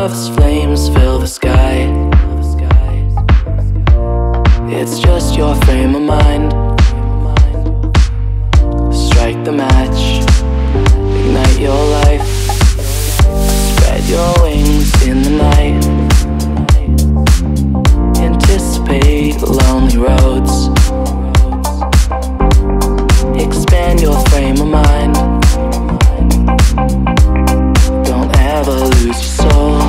love's flames fill the sky. It's just your frame of mind. Strike the match, ignite your life. Spread your wings in the night. Anticipate lonely roads. Expand your frame of mind. Don't ever lose your soul.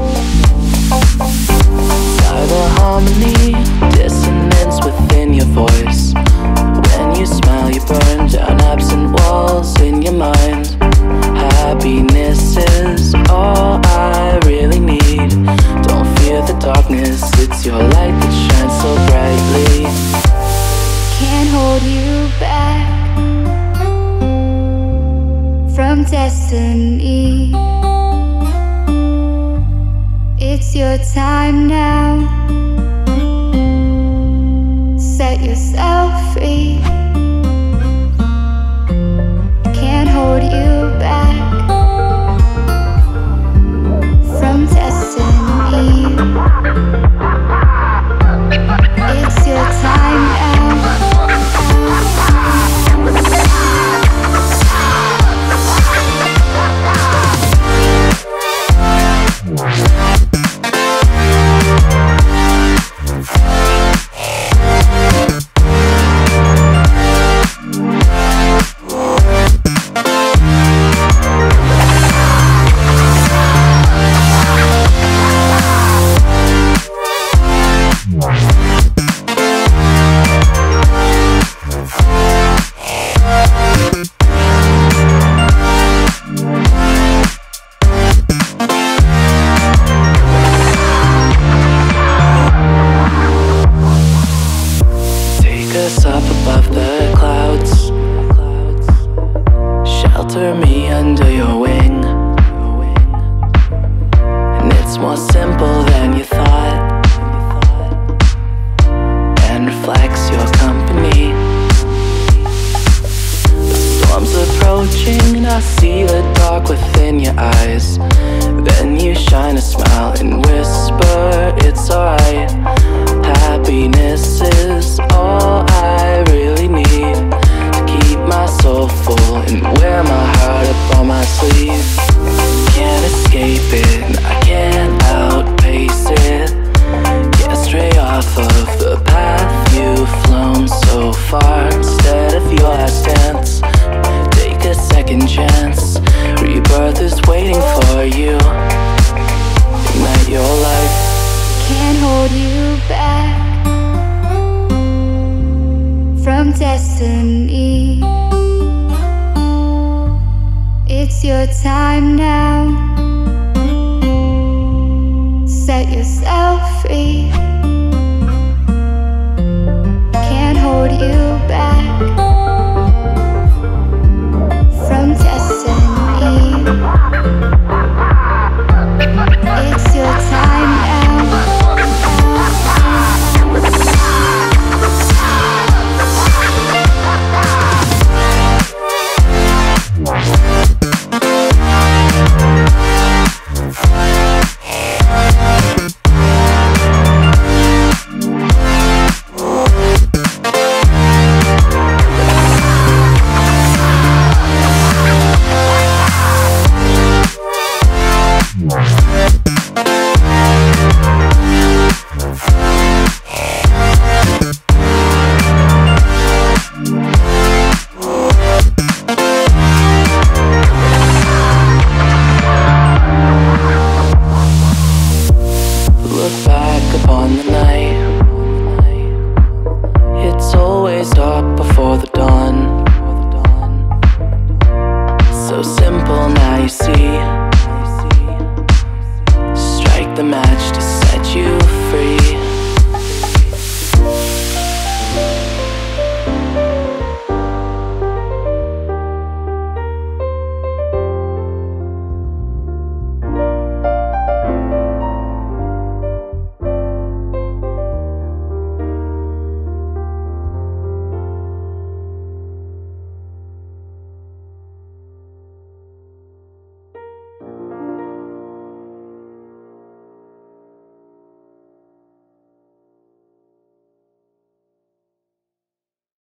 By the harmony, dissonance within your voice. When you smile, you burn down absent walls in your mind. Happiness is all I really need. Don't fear the darkness, it's your light that shines so brightly. Can't hold you back from destiny. It's your time now. Set yourself free. Can't hold you back from destiny. It's your time now. Up above the clouds, shelter me under your wing. And it's more simple than you thought, and reflects your company. The storm's approaching and I see the dark within your eyes. Then you shine a smile and whisper, it's alright. Happiness is all I really need to keep my soul full and wear my heart up on my sleeve. Can't escape it, I can't outpace it. Get straight off of the path you've flown so far. Instead of your last dance, take a second chance. Rebirth is waiting for you. Ignite your life. Can't hold you back from destiny.